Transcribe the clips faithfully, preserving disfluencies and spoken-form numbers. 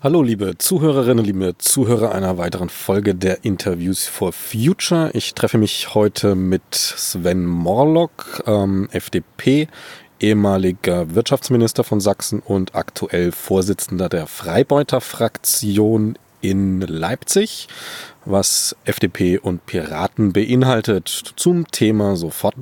Hallo liebe Zuhörerinnen, liebe Zuhörer einer weiteren Folge der Interviews for Future. Ich treffe mich heute mit Sven Morlock, ähm, F D P, ehemaliger Wirtschaftsminister von Sachsen und aktuell Vorsitzender der Freibeuter-Fraktion in Leipzig, was F D P und Piraten beinhaltet, zum Thema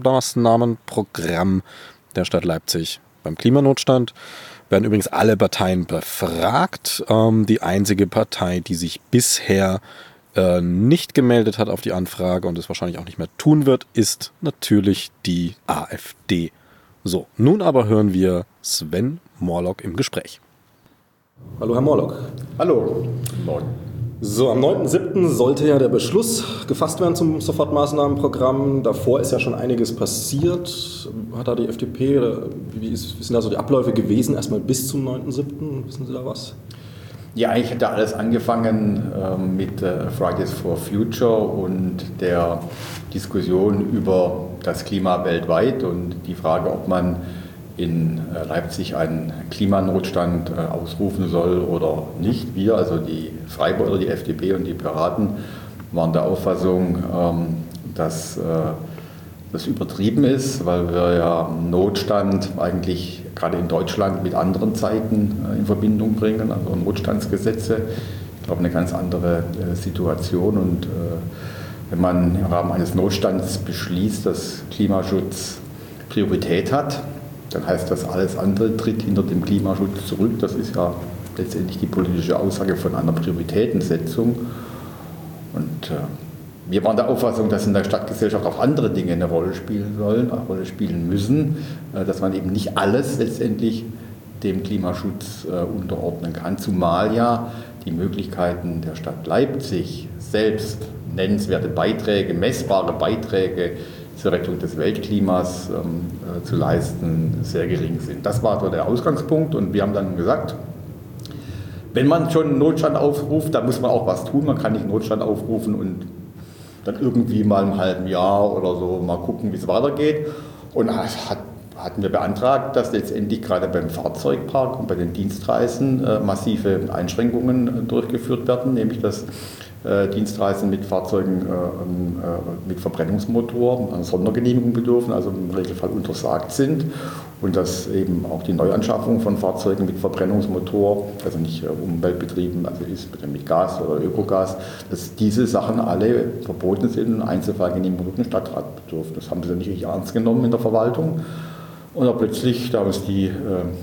Sofortmaßnahmenprogramm der Stadt Leipzig beim Klimanotstand. Werden übrigens alle Parteien befragt. Ähm, die einzige Partei, die sich bisher äh, nicht gemeldet hat auf die Anfrage und es wahrscheinlich auch nicht mehr tun wird, ist natürlich die AfD. So, nun aber hören wir Sven Morlock im Gespräch. Hallo Herr Morlock. Hallo, guten Morgen. So, am neunten siebten sollte ja der Beschluss gefasst werden zum Sofortmaßnahmenprogramm. Davor ist ja schon einiges passiert. Hat da die F D P, wie, ist, wie sind da so die Abläufe gewesen, erstmal bis zum neunten siebten? Wissen Sie da was? Ja, eigentlich hat da alles angefangen äh, mit äh, Fridays for Future und der Diskussion über das Klima weltweit und die Frage, ob man in Leipzig einen Klimanotstand äh, ausrufen soll oder nicht. Wir, also die Freibeuter, die F D P und die Piraten, waren der Auffassung, ähm, dass äh, das übertrieben ist, weil wir ja Notstand eigentlich gerade in Deutschland mit anderen Zeiten äh, in Verbindung bringen, also Notstandsgesetze. Ich glaube, eine ganz andere äh, Situation. Und äh, wenn man im Rahmen eines Notstands beschließt, dass Klimaschutz Priorität hat, dann heißt das, alles andere tritt hinter dem Klimaschutz zurück. Das ist ja letztendlich die politische Aussage von einer Prioritätensetzung. Und äh, wir waren der Auffassung, dass in der Stadtgesellschaft auch andere Dinge eine Rolle spielen sollen, eine Rolle spielen müssen, äh, dass man eben nicht alles letztendlich dem Klimaschutz äh, unterordnen kann, zumal ja die Möglichkeiten der Stadt Leipzig selbst nennenswerte Beiträge, messbare Beiträge zur Rettung des Weltklimas ähm, äh, zu leisten, sehr gering sind. Das war so der Ausgangspunkt und wir haben dann gesagt, wenn man schon einen Notstand aufruft, dann muss man auch was tun. Man kann nicht einen Notstand aufrufen und dann irgendwie mal im halben Jahr oder so mal gucken, wie es weitergeht. Und das hat, hatten wir beantragt, dass letztendlich gerade beim Fahrzeugpark und bei den Dienstreisen äh, massive Einschränkungen äh, durchgeführt werden, nämlich dass Dienstreisen mit Fahrzeugen äh, mit Verbrennungsmotor an Sondergenehmigung bedürfen, also im Regelfall untersagt sind und dass eben auch die Neuanschaffung von Fahrzeugen mit Verbrennungsmotor, also nicht äh, umweltbetrieben, also ist mit Gas oder Ökogas, dass diese Sachen alle verboten sind und Einzelfallgenehmigung durch den Stadtrat bedürfen. Das haben sie dann nicht richtig ernst genommen in der Verwaltung. Und dann plötzlich, da uns die äh,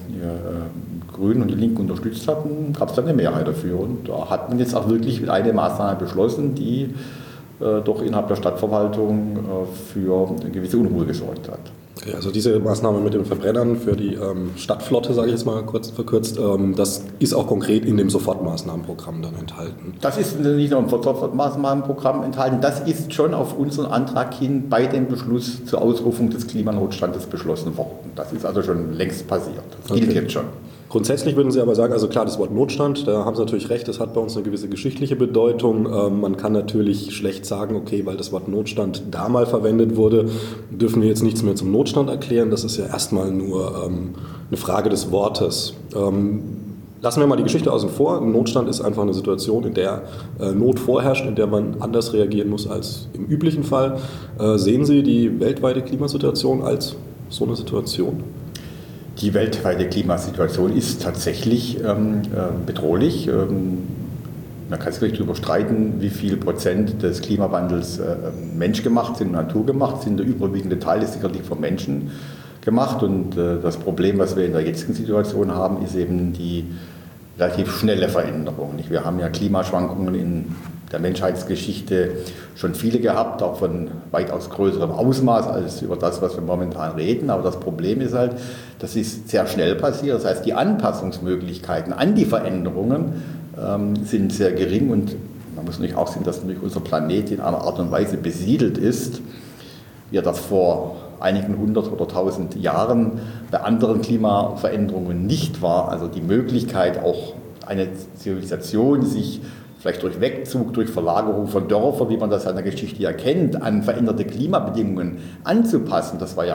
äh, Grünen und die Linken unterstützt hatten, gab es dann eine Mehrheit dafür. Und da hat man jetzt auch wirklich eine Maßnahme beschlossen, die äh, doch innerhalb der Stadtverwaltung äh, für eine gewisse Unruhe gesorgt hat. Okay, also diese Maßnahme mit den Verbrennern für die ähm, Stadtflotte, sage ich jetzt mal kurz verkürzt, ähm, das ist auch konkret in dem Sofortmaßnahmenprogramm dann enthalten. Das ist nicht nur im Sofortmaßnahmenprogramm enthalten, das ist schon auf unseren Antrag hin bei dem Beschluss zur Ausrufung des Klimanotstandes beschlossen worden. Das ist also schon längst passiert. Das gilt okay. jetzt schon. Grundsätzlich würden Sie aber sagen, also klar, das Wort Notstand, da haben Sie natürlich recht, das hat bei uns eine gewisse geschichtliche Bedeutung. Ähm, man kann natürlich schlecht sagen, okay, weil das Wort Notstand da mal verwendet wurde, dürfen wir jetzt nichts mehr zum Notstand erklären. Das ist ja erstmal nur ähm, eine Frage des Wortes. Ähm, lassen wir mal die Geschichte außen vor. Ein Notstand ist einfach eine Situation, in der äh, Not vorherrscht, in der man anders reagieren muss als im üblichen Fall. Äh, sehen Sie die weltweite Klimasituation als so eine Situation? Die weltweite Klimasituation ist tatsächlich ähm, bedrohlich. Ähm, man kann sich wirklich darüber streiten, wie viel Prozent des Klimawandels äh, menschgemacht sind, naturgemacht sind. Der überwiegende Teil ist sicherlich vom Menschen gemacht. Und äh, das Problem, was wir in der jetzigen Situation haben, ist eben die relativ schnelle Veränderung. Nicht? Wir haben ja Klimaschwankungen in der Menschheitsgeschichte schon viele gehabt, auch von weitaus größerem Ausmaß als über das, was wir momentan reden. Aber das Problem ist halt, das ist sehr schnell passiert. Das heißt, die Anpassungsmöglichkeiten an die Veränderungen ähm, sind sehr gering. Und man muss natürlich auch sehen, dass natürlich unser Planet in einer Art und Weise besiedelt ist, wie er das vor einigen hundert oder tausend Jahren bei anderen Klimaveränderungen nicht war. Also die Möglichkeit, auch eine Zivilisation sich vielleicht durch Wegzug, durch Verlagerung von Dörfern, wie man das in der Geschichte ja kennt, an veränderte Klimabedingungen anzupassen. Das war ja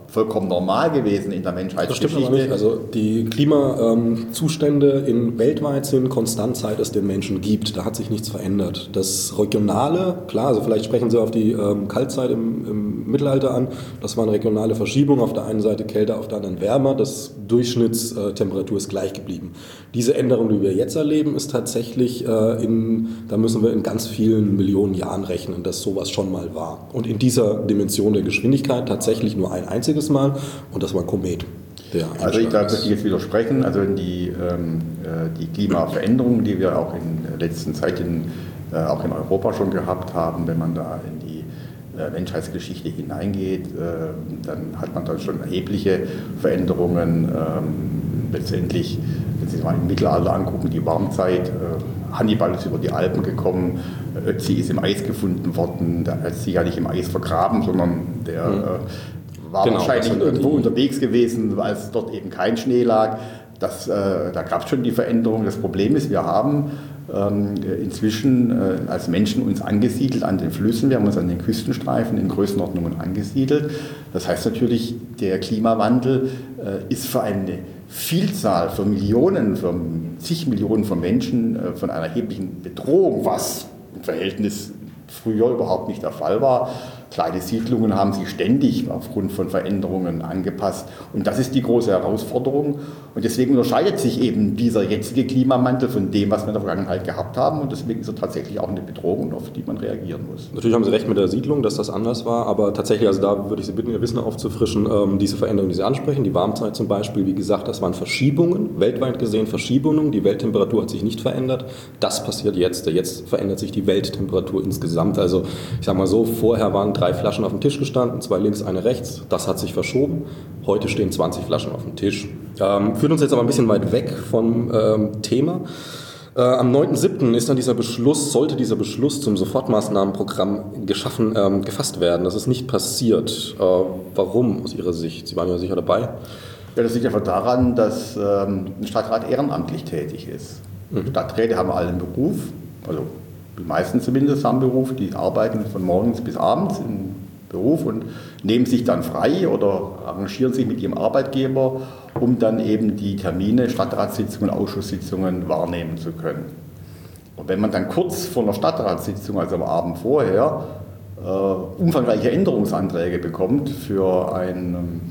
vollkommen normal gewesen in der Menschheitsgeschichte. Das stimmt aber nicht. Also die Klimazustände in weltweit sind konstant, seit es den Menschen gibt. Da hat sich nichts verändert. Das Regionale, klar, also vielleicht sprechen Sie auf die ähm, Kaltzeit im, im Mittelalter an. Das waren regionale Verschiebungen. Auf der einen Seite kälter, auf der anderen wärmer. Das Durchschnittstemperatur ist gleich geblieben. Diese Änderung, die wir jetzt erleben, ist tatsächlich äh, in, da müssen wir in ganz vielen Millionen Jahren rechnen, dass sowas schon mal war. Und in dieser Dimension der Geschwindigkeit tatsächlich nur ein einziges Mal, und das war ein Komet. Also ich glaube, dass ich jetzt widersprechen, also die, ähm, die Klimaveränderungen, die wir auch in der letzten Zeit in, äh, auch in Europa schon gehabt haben, wenn man da in die äh, Menschheitsgeschichte hineingeht, äh, dann hat man da schon erhebliche Veränderungen. Ähm, letztendlich, wenn Sie sich mal im Mittelalter angucken, die Warmzeit, äh, Hannibal ist über die Alpen gekommen, Ötzi ist im Eis gefunden worden, der hat sich ja nicht im Eis vergraben, sondern der mhm. äh, war genau, wahrscheinlich irgendwo unterwegs gewesen, weil es dort eben kein Schnee lag. Das, äh, da gab es schon die Veränderung. Das Problem ist, wir haben ähm, inzwischen äh, als Menschen uns angesiedelt an den Flüssen. Wir haben uns an den Küstenstreifen in Größenordnungen angesiedelt. Das heißt natürlich, der Klimawandel äh, ist für eine Vielzahl, für Millionen, für zig Millionen von Menschen äh, von einer erheblichen Bedrohung, was im Verhältnis früher überhaupt nicht der Fall war. Kleine Siedlungen haben sich ständig aufgrund von Veränderungen angepasst. Und das ist die große Herausforderung. Und deswegen unterscheidet sich eben dieser jetzige Klimawandel von dem, was wir in der Vergangenheit gehabt haben. Und deswegen ist er tatsächlich auch eine Bedrohung, auf die man reagieren muss. Natürlich haben Sie recht mit der Siedlung, dass das anders war. Aber tatsächlich, also da würde ich Sie bitten, Ihr Wissen aufzufrischen, ähm, diese Veränderungen, die Sie ansprechen, die Warmzeit zum Beispiel, wie gesagt, das waren Verschiebungen, weltweit gesehen Verschiebungen. Die Welttemperatur hat sich nicht verändert. Das passiert jetzt. Jetzt verändert sich die Welttemperatur insgesamt. Also ich sage mal so, vorher waren drei Flaschen auf dem Tisch gestanden, zwei links, eine rechts. Das hat sich verschoben. Heute stehen zwanzig Flaschen auf dem Tisch. Ähm, führt uns jetzt aber ein bisschen weit weg vom ähm, Thema. Äh, am neunten siebten ist dann dieser Beschluss, sollte dieser Beschluss zum Sofortmaßnahmenprogramm geschaffen, ähm, gefasst werden. Das ist nicht passiert. Äh, warum aus Ihrer Sicht? Sie waren ja sicher dabei. Ja, das liegt einfach daran, dass ähm, ein Stadtrat ehrenamtlich tätig ist. Mhm. Stadträte haben alle einen Beruf, also die meisten zumindest haben Beruf, die arbeiten von morgens bis abends im Beruf und nehmen sich dann frei oder arrangieren sich mit ihrem Arbeitgeber, um dann eben die Termine, Stadtratssitzungen, Ausschusssitzungen wahrnehmen zu können. Und wenn man dann kurz vor einer Stadtratssitzung, also am Abend vorher, äh, umfangreiche Änderungsanträge bekommt für ein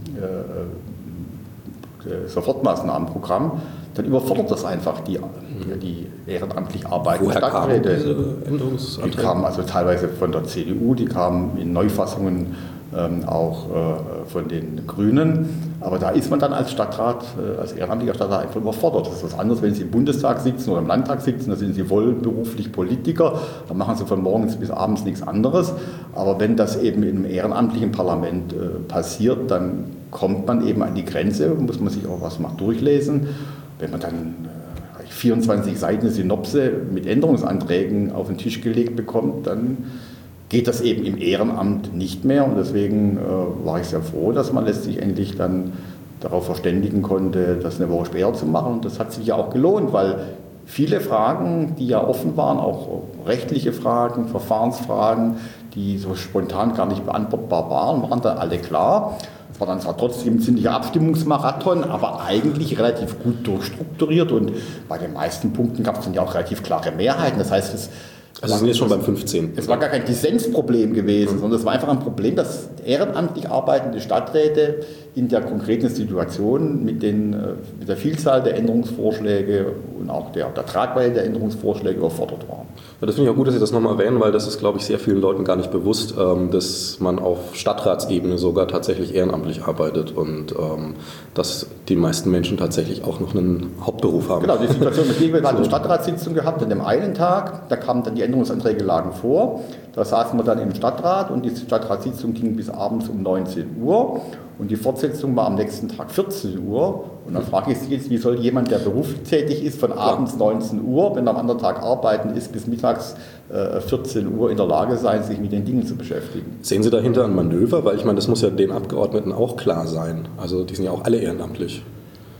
äh, äh, Sofortmaßnahmenprogramm, dann überfordert das einfach die, die ehrenamtlich arbeitenden Stadträte. Diese Änderungsanträge? Die kamen also teilweise von der C D U, die kamen in Neufassungen ähm, auch äh, von den Grünen. Aber da ist man dann als Stadtrat, äh, als ehrenamtlicher Stadtrat einfach überfordert. Das ist was anderes, wenn Sie im Bundestag sitzen oder im Landtag sitzen, da sind Sie wohl beruflich Politiker, da machen Sie von morgens bis abends nichts anderes. Aber wenn das eben im ehrenamtlichen Parlament äh, passiert, dann kommt man eben an die Grenze, muss man sich auch was mal durchlesen. Wenn man dann äh, vierundzwanzig Seiten Synopse mit Änderungsanträgen auf den Tisch gelegt bekommt, dann geht das eben im Ehrenamt nicht mehr. Und deswegen äh, war ich sehr froh, dass man letztlich endlich dann darauf verständigen konnte, das eine Woche später zu machen. Und das hat sich ja auch gelohnt, weil viele Fragen, die ja offen waren, auch rechtliche Fragen, Verfahrensfragen, die so spontan gar nicht beantwortbar waren, waren dann alle klar. Es war dann zwar trotzdem ein ziemlicher Abstimmungsmarathon, aber eigentlich relativ gut durchstrukturiert und bei den meisten Punkten gab es dann ja auch relativ klare Mehrheiten. Das heißt, es Also sind wir jetzt schon beim fünfzehnten Es war gar kein Dissensproblem gewesen, mhm. sondern es war einfach ein Problem, dass ehrenamtlich arbeitende Stadträte in der konkreten Situation mit, den, mit der Vielzahl der Änderungsvorschläge und auch der, der Tragweite der Änderungsvorschläge überfordert waren. Ja, das finde ich auch gut, dass Sie das nochmal erwähnen, weil das ist, glaube ich, sehr vielen Leuten gar nicht bewusst, dass man auf Stadtratsebene sogar tatsächlich ehrenamtlich arbeitet und ähm, dass die meisten Menschen tatsächlich auch noch einen Hauptberuf haben. Genau, die Situation mit dem wir hatten eine Stadtratssitzung gehabt an dem einen Tag, da kamen dann die Änderungsanträge lagen vor, da saßen wir dann im Stadtrat und die Stadtratssitzung ging bis abends um neunzehn Uhr und die Fortsetzung war am nächsten Tag vierzehn Uhr und dann frage ich Sie jetzt, wie soll jemand, der beruflich tätig ist, von abends neunzehn Uhr, wenn er am anderen Tag arbeiten ist, bis mittags äh, vierzehn Uhr in der Lage sein, sich mit den Dingen zu beschäftigen? Sehen Sie dahinter ein Manöver? Weil ich meine, das muss ja den Abgeordneten auch klar sein. Also die sind ja auch alle ehrenamtlich.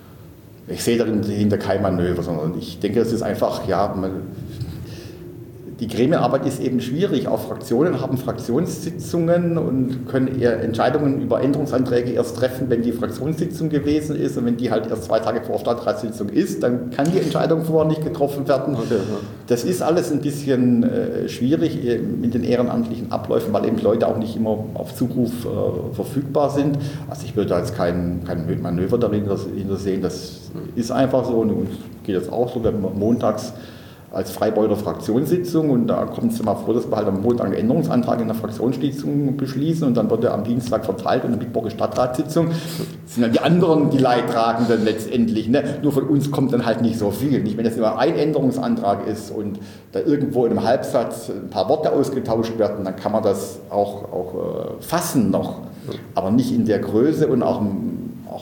Ich sehe dahinter kein Manöver, sondern ich denke, es ist einfach, ja, man, die Gremienarbeit ist eben schwierig. Auch Fraktionen haben Fraktionssitzungen und können eher Entscheidungen über Änderungsanträge erst treffen, wenn die Fraktionssitzung gewesen ist. Und wenn die halt erst zwei Tage vor Stadtratssitzung ist, dann kann die Entscheidung vorher nicht getroffen werden. Okay, ja. Das ist alles ein bisschen äh, schwierig in den ehrenamtlichen Abläufen, weil eben Leute auch nicht immer auf Zuruf äh, verfügbar sind. Also ich würde da jetzt kein, kein Manöver darin sehen. Das ist einfach so und uns geht das auch so, wenn man montags als Freibeuter Fraktionssitzung und da kommt es immer vor, dass wir halt am Montag einen Änderungsantrag in der Fraktionssitzung beschließen und dann wird er am Dienstag verteilt und am Mittwoch ist Stadtratssitzung. Das sind dann die anderen, die Leidtragenden letztendlich. Ne? Nur von uns kommt dann halt nicht so viel. Nicht, wenn das immer ein Änderungsantrag ist und da irgendwo in einem Halbsatz ein paar Worte ausgetauscht werden, dann kann man das auch, auch äh, fassen noch, aber nicht in der Größe und auch, auch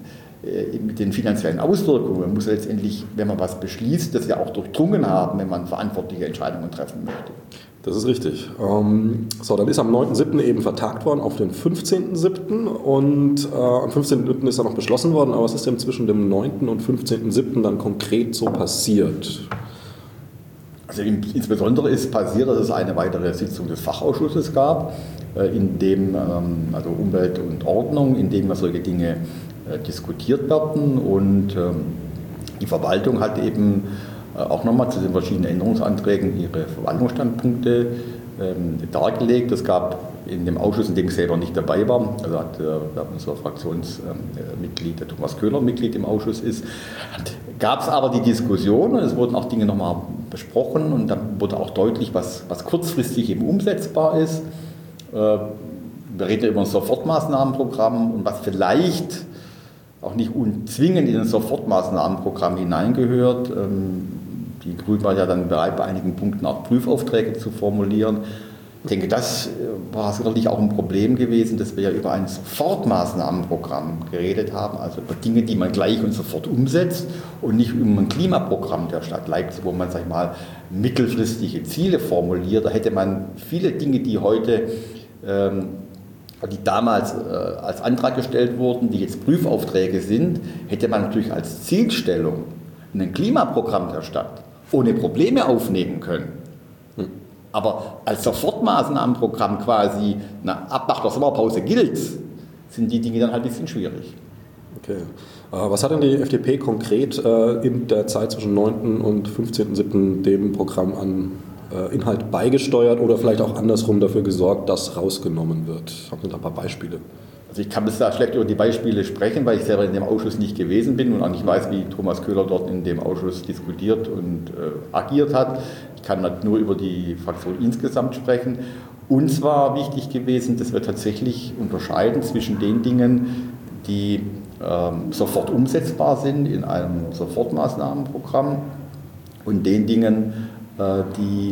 mit den finanziellen Auswirkungen. Man muss letztendlich, wenn man was beschließt, das ja auch durchdrungen haben, wenn man verantwortliche Entscheidungen treffen möchte. Das ist richtig. Ähm, so, dann ist am neunten siebten eben vertagt worden auf den fünfzehnten siebten und äh, am fünfzehnten siebten ist dann noch beschlossen worden, aber was ist denn zwischen dem neunten und fünfzehnten siebten dann konkret so passiert? Also insbesondere ist passiert, dass es eine weitere Sitzung des Fachausschusses gab, in dem, also Umwelt und Ordnung, in dem solche Dinge diskutiert werden und ähm, die Verwaltung hat eben äh, auch nochmal zu den verschiedenen Änderungsanträgen ihre Verwaltungsstandpunkte ähm, dargelegt. Es gab in dem Ausschuss, in dem ich selber nicht dabei war, also hat äh, unser Fraktionsmitglied, der Thomas Köhler, Mitglied im Ausschuss ist, gab es aber die Diskussion und es wurden auch Dinge nochmal besprochen und dann wurde auch deutlich, was, was kurzfristig eben umsetzbar ist. Äh, wir reden über ein Sofortmaßnahmenprogramm und was vielleicht auch nicht zwingend in ein Sofortmaßnahmenprogramm hineingehört. Die Grünen waren ja dann bereit, bei einigen Punkten auch Prüfaufträge zu formulieren. Ich denke, das war sicherlich auch ein Problem gewesen, dass wir ja über ein Sofortmaßnahmenprogramm geredet haben, also über Dinge, die man gleich und sofort umsetzt und nicht über ein Klimaprogramm der Stadt Leipzig, wo man, sag ich mal, mittelfristige Ziele formuliert. Da hätte man viele Dinge, die heute ähm, die damals äh, als Antrag gestellt wurden, die jetzt Prüfaufträge sind, hätte man natürlich als Zielstellung ein Klimaprogramm der Stadt ohne Probleme aufnehmen können. Hm. Aber als Sofortmaßnahmenprogramm quasi, na, ab nach der Sommerpause gilt, sind die Dinge dann halt ein bisschen schwierig. Okay. Äh, was hat denn die F D P konkret äh, in der Zeit zwischen neunten und fünfzehnten siebten dem Programm an Inhalt beigesteuert oder vielleicht auch andersrum dafür gesorgt, dass rausgenommen wird? Haben Sie da ein paar Beispiele? Also ich kann bis da schlecht über die Beispiele sprechen, weil ich selber in dem Ausschuss nicht gewesen bin und auch nicht weiß, wie Thomas Köhler dort in dem Ausschuss diskutiert und äh, agiert hat. Ich kann halt nur über die Fraktion insgesamt sprechen. Uns war wichtig gewesen, dass wir tatsächlich unterscheiden zwischen den Dingen, die ähm, sofort umsetzbar sind in einem Sofortmaßnahmenprogramm und den Dingen, die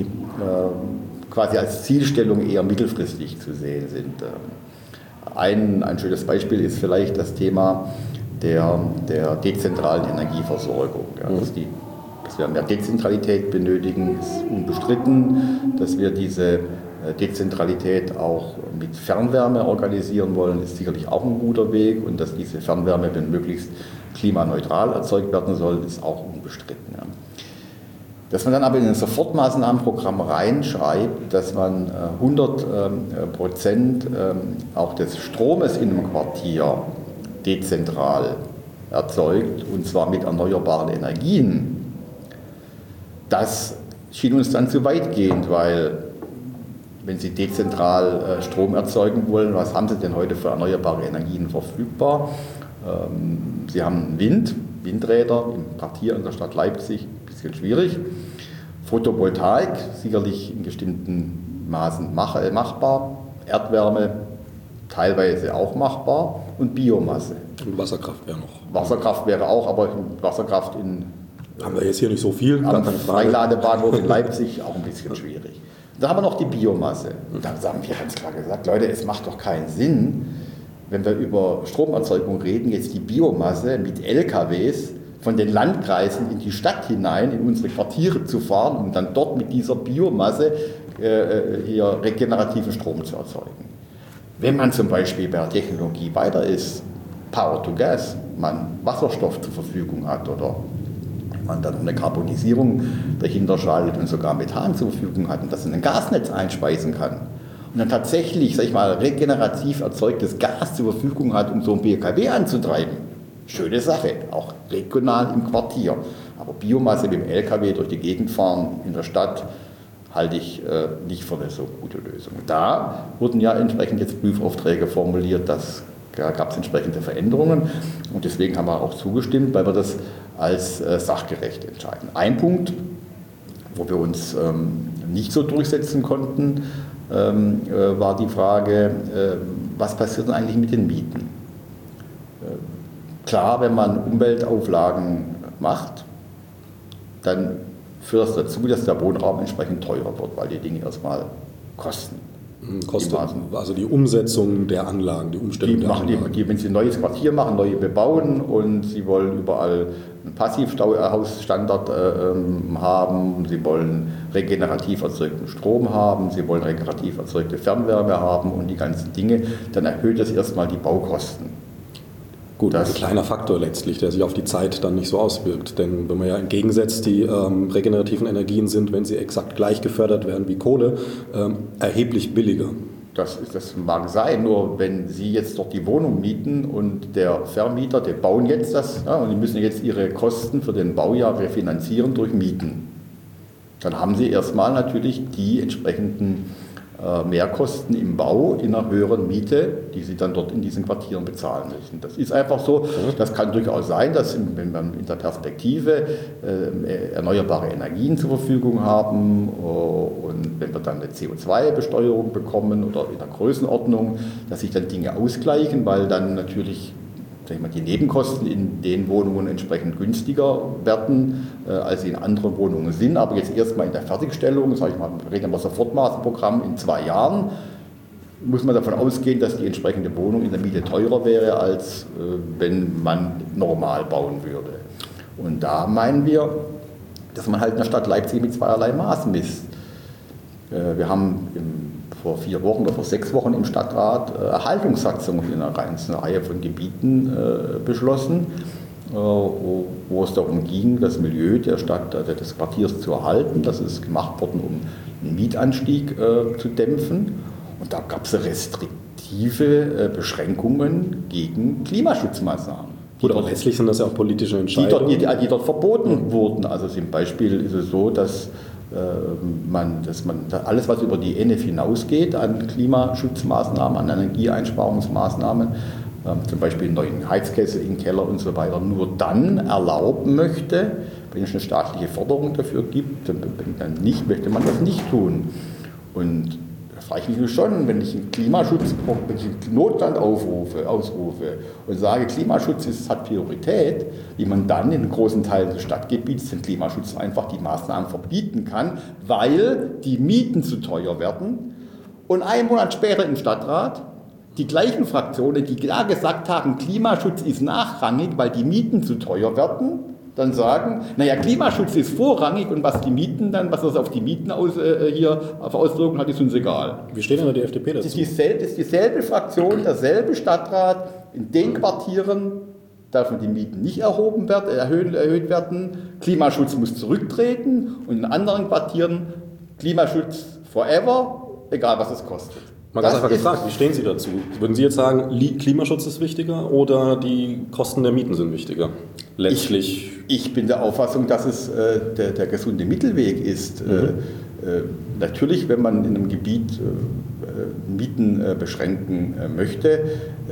äh, quasi als Zielstellung eher mittelfristig zu sehen sind. Ein, ein schönes Beispiel ist vielleicht das Thema der, der dezentralen Energieversorgung. Ja, dass, die, dass wir mehr Dezentralität benötigen, ist unbestritten. Dass wir diese Dezentralität auch mit Fernwärme organisieren wollen, ist sicherlich auch ein guter Weg. Und dass diese Fernwärme, wenn möglichst klimaneutral erzeugt werden soll, ist auch unbestritten. Ja. Dass man dann aber in ein Sofortmaßnahmenprogramm reinschreibt, dass man hundert Prozent auch des Stromes in einem Quartier dezentral erzeugt, und zwar mit erneuerbaren Energien, das schien uns dann zu weitgehend, weil wenn Sie dezentral Strom erzeugen wollen, was haben Sie denn heute für erneuerbare Energien verfügbar? Sie haben Wind, Windräder im Quartier in der Stadt Leipzig, ein bisschen schwierig. Photovoltaik, sicherlich in bestimmten Maßen mach, äh, machbar. Erdwärme, teilweise auch machbar. Und Biomasse. Und Wasserkraft wäre noch. Wasserkraft wäre auch, aber Wasserkraft in... Haben wir jetzt hier nicht so viel. Am Freiladebahnhof in Leipzig auch ein bisschen schwierig. Dann haben wir noch die Biomasse. Und da haben wir ganz klar gesagt, Leute, es macht doch keinen Sinn, wenn wir über Stromerzeugung reden, jetzt die Biomasse mit L K Ws von den Landkreisen in die Stadt hinein, in unsere Quartiere zu fahren, um dann dort mit dieser Biomasse äh, hier regenerativen Strom zu erzeugen. Wenn man zum Beispiel bei der Technologie weiter ist, Power to Gas, man Wasserstoff zur Verfügung hat oder man dann eine Karbonisierung dahinter schaltet und sogar Methan zur Verfügung hat und das in ein Gasnetz einspeisen kann und dann tatsächlich, sag ich mal, regenerativ erzeugtes Gas zur Verfügung hat, um so ein B K W anzutreiben. Schöne Sache, auch regional im Quartier. Aber Biomasse mit dem L K W durch die Gegend fahren in der Stadt halte ich äh, nicht für eine so gute Lösung. Da wurden ja entsprechend jetzt Prüfaufträge formuliert, das da gab es entsprechende Veränderungen und deswegen haben wir auch zugestimmt, weil wir das als äh, sachgerecht entscheiden. Ein Punkt, wo wir uns ähm, nicht so durchsetzen konnten, ähm, äh, war die Frage, äh, was passiert denn eigentlich mit den Mieten? Äh, klar, wenn man Umweltauflagen macht, dann führt das dazu, dass der Wohnraum entsprechend teurer wird, weil die Dinge erstmal kosten. Kostet, also die Umsetzung der Anlagen, die Umstellung die der machen Anlagen. Die, die, wenn Sie ein neues Quartier machen, neue bebauen und Sie wollen überall einen Passivhausstandard äh, haben, Sie wollen regenerativ erzeugten Strom haben, Sie wollen regenerativ erzeugte Fernwärme haben und die ganzen Dinge, dann erhöht das erstmal die Baukosten. Gut, das ist ein kleiner Faktor letztlich, der sich auf die Zeit dann nicht so auswirkt. Denn wenn man ja entgegensetzt, die ähm, regenerativen Energien sind, wenn sie exakt gleich gefördert werden wie Kohle, ähm, erheblich billiger. Das, das mag sein, nur wenn Sie jetzt dort die Wohnung mieten und der Vermieter, die bauen jetzt das, ja, und die müssen jetzt ihre Kosten für den Baujahr refinanzieren durch Mieten. Dann haben Sie erstmal natürlich die entsprechenden äh, Mehrkosten im Bau in einer höheren Miete, die Sie dann dort in diesen Quartieren bezahlen müssen. Das ist einfach so. Das kann durchaus sein, dass wenn man in der Perspektive äh, erneuerbare Energien zur Verfügung haben uh, und wenn wir dann eine C O zwei Besteuerung bekommen oder in der Größenordnung, dass sich dann Dinge ausgleichen, weil dann natürlich sag ich mal, die Nebenkosten in den Wohnungen entsprechend günstiger werden, äh, als sie in anderen Wohnungen sind. Aber jetzt erstmal in der Fertigstellung, sage ich mal, wir reden über das Sofortmaßprogramm in zwei Jahren, muss man davon ausgehen, dass die entsprechende Wohnung in der Miete teurer wäre, als äh, wenn man normal bauen würde. Und da meinen wir, dass man halt in der Stadt Leipzig mit zweierlei Maß misst. Äh, wir haben im vor vier Wochen oder vor sechs Wochen im Stadtrat äh, Erhaltungssatzungen in einer ganzen Reihe von Gebieten äh, beschlossen, äh, wo, wo es darum ging, das Milieu der Stadt, äh, des Quartiers zu erhalten. Das ist gemacht worden, um einen Mietanstieg äh, zu dämpfen. Und da gab es restriktive äh, Beschränkungen gegen Klimaschutzmaßnahmen. Gut, aber letztlich sind das ja auch politische Entscheidungen. Die dort, die, die dort verboten mhm. wurden. Also zum Beispiel ist es so, dass Man, dass man alles, was über die E N E F hinausgeht, an Klimaschutzmaßnahmen, an Energieeinsparungsmaßnahmen, äh, zum Beispiel einen neuen Heizkessel im Keller und so weiter, nur dann erlauben möchte, wenn es eine staatliche Förderung dafür gibt, dann, dann nicht, möchte man das nicht tun. Und das frage ich mich schon, wenn ich einen Klimaschutz, wenn ich einen Notstand aufrufe, ausrufe und sage, Klimaschutz ist, hat Priorität, wie man dann in großen Teilen des Stadtgebiets den Klimaschutz einfach die Maßnahmen verbieten kann, weil die Mieten zu teuer werden. Und einen Monat später im Stadtrat die gleichen Fraktionen, die klar gesagt haben, Klimaschutz ist nachrangig, weil die Mieten zu teuer werden, dann sagen, naja, Klimaschutz ist vorrangig und was die Mieten dann, was das auf die Mieten aus, äh, hier auf Auswirkungen hat, ist uns egal. Wie steht denn da die F D P dazu? Das ist dieselbe, das ist dieselbe Fraktion, derselbe Stadtrat. In den Quartieren dürfen die Mieten nicht erhoben werden, erhöht, erhöht werden. Klimaschutz muss zurücktreten und in anderen Quartieren Klimaschutz forever, egal was es kostet. Mal ganz einfach gefragt, wie stehen Sie dazu? Würden Sie jetzt sagen, Klimaschutz ist wichtiger oder die Kosten der Mieten sind wichtiger? Letztlich. Ich, ich bin der Auffassung, dass es äh, der, der gesunde Mittelweg ist. Mhm. Äh, äh, natürlich, wenn man in einem Gebiet äh, Mieten äh, beschränken äh, möchte, äh,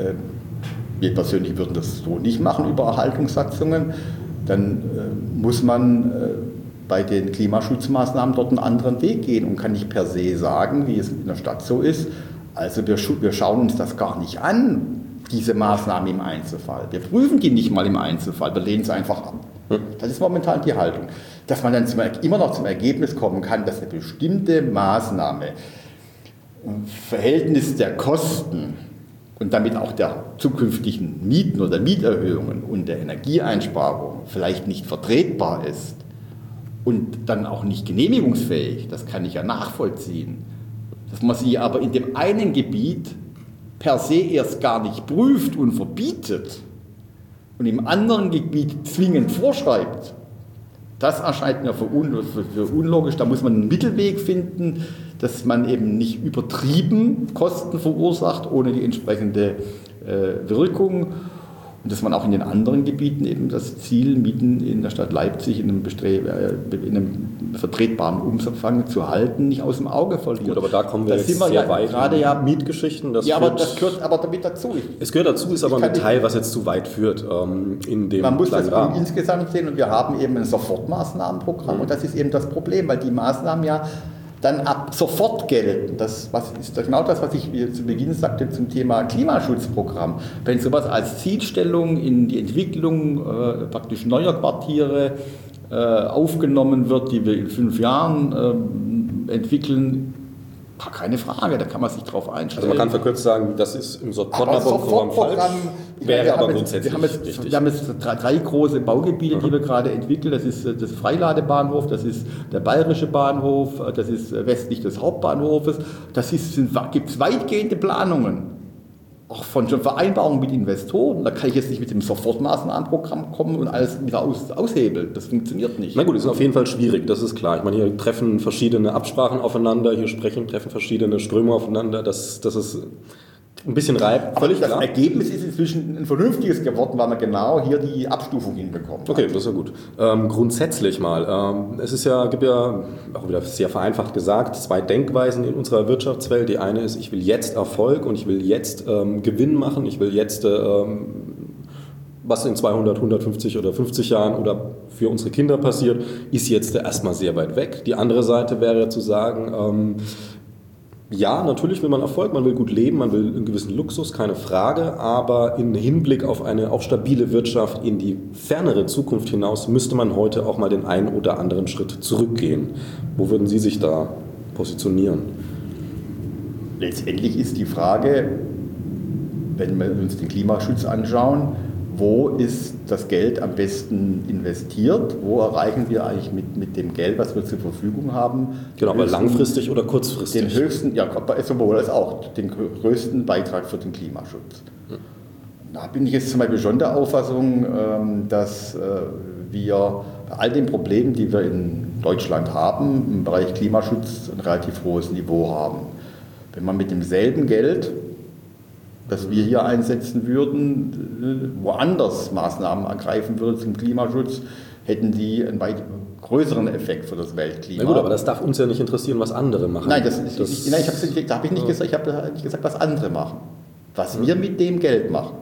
wir persönlich würden das so nicht machen über Erhaltungssatzungen, dann äh, muss man äh, bei den Klimaschutzmaßnahmen dort einen anderen Weg gehen und kann nicht per se sagen, wie es in der Stadt so ist. Also wir, wir schauen uns das gar nicht an, diese Maßnahmen im Einzelfall. Wir prüfen die nicht mal im Einzelfall, wir lehnen sie einfach ab. Das ist momentan die Haltung. Dass man dann zum, immer noch zum Ergebnis kommen kann, dass eine bestimmte Maßnahme im Verhältnis der Kosten und damit auch der zukünftigen Mieten oder Mieterhöhungen und der Energieeinsparung vielleicht nicht vertretbar ist und dann auch nicht genehmigungsfähig, das kann ich ja nachvollziehen. Dass man sie aber in dem einen Gebiet per se erst gar nicht prüft und verbietet und im anderen Gebiet zwingend vorschreibt, Das erscheint mir für, un, für, für unlogisch. Da muss man einen Mittelweg finden, dass man eben nicht übertrieben Kosten verursacht, ohne die entsprechende äh, Wirkung. Und dass man auch in den anderen Gebieten eben das Ziel, Mieten in der Stadt Leipzig in einem, Bestre- äh, in einem vertretbaren Umfang zu halten, nicht aus dem Auge verliert. Gut, aber da kommen wir das jetzt wir sehr ja weit gerade in ja Mietgeschichten. Das ja, aber führt, das gehört aber damit dazu. Ich, es gehört dazu, ist aber ein kann Detail, nicht- was jetzt zu weit führt ähm, in dem Man muss das kleinen Rahmen. insgesamt sehen und wir haben eben ein Sofortmaßnahmenprogramm und das ist eben das Problem, weil die Maßnahmen ja dann ab sofort gelten. Das was ist genau das, was ich zu Beginn sagte zum Thema Klimaschutzprogramm. Wenn sowas als Zielstellung in die Entwicklung äh, praktisch neuer Quartiere äh, aufgenommen wird, die wir in fünf Jahren äh, entwickeln, keine Frage, da kann man sich drauf einstellen. Also man kann verkürzt sagen, das ist im Aber Sofortprogramm falsch, wäre wir aber haben grundsätzlich jetzt, wir haben jetzt, richtig. Wir haben jetzt drei, drei große Baugebiete, die wir gerade entwickeln. Das ist das Freiladebahnhof, das ist der Bayerische Bahnhof, das ist westlich des Hauptbahnhofes. Das gibt es weitgehende Planungen, auch von schon Vereinbarungen mit Investoren. Da kann ich jetzt nicht mit dem Sofortmaßnahmenprogramm kommen und alles wieder aus, aushebeln. Das funktioniert nicht. Na gut, ist auf jeden Fall schwierig, das ist klar. Ich meine, hier treffen verschiedene Absprachen aufeinander, hier sprechen, treffen verschiedene Ströme aufeinander. Das, das ist ein bisschen reibt, Aber völlig das klar. Ergebnis ist inzwischen ein vernünftiges geworden, weil man genau hier die Abstufung hinbekommt. Okay, das ist ja gut. Ähm, grundsätzlich mal, ähm, es ist ja, gibt ja, auch wieder sehr vereinfacht gesagt, zwei Denkweisen in unserer Wirtschaftswelt. Die eine ist, ich will jetzt Erfolg und ich will jetzt ähm, Gewinn machen, ich will jetzt, ähm, was in zweihundert, hundertfünfzig oder fünfzig Jahren oder für unsere Kinder passiert, ist jetzt erstmal sehr weit weg. Die andere Seite wäre zu sagen, ähm, ja, natürlich will man Erfolg, man will gut leben, man will einen gewissen Luxus, keine Frage, aber im Hinblick auf eine auch stabile Wirtschaft in die fernere Zukunft hinaus müsste man heute auch mal den einen oder anderen Schritt zurückgehen. Wo würden Sie sich da positionieren? Letztendlich ist die Frage, wenn wir uns den Klimaschutz anschauen, wo ist das Geld am besten investiert? Wo erreichen wir eigentlich mit, mit dem Geld, was wir zur Verfügung haben, Genau, aber höchsten- langfristig oder kurzfristig? den höchsten, ja, sowohl als auch den größten Beitrag für den Klimaschutz. Da bin ich jetzt zum Beispiel schon der Auffassung, ähm, dass äh, wir bei all den Problemen, die wir in Deutschland haben, im Bereich Klimaschutz ein relativ hohes Niveau haben. Wenn man mit demselben Geld, das wir hier einsetzen würden, woanders Maßnahmen ergreifen würde zum Klimaschutz, hätten die einen weit größeren Effekt für das Weltklima. Na gut, aber das darf uns ja nicht interessieren, was andere machen. Nein, das, das, das, ich, nein, ich habe hab ich nicht gesagt, ich habe nicht gesagt, was andere machen. Was wir mit dem Geld machen.